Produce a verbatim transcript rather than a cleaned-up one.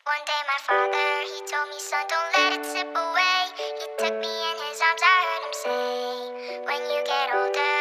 One day my father, he told me, son, don't let it slip away. He took me in his arms, I heard him say, when you get older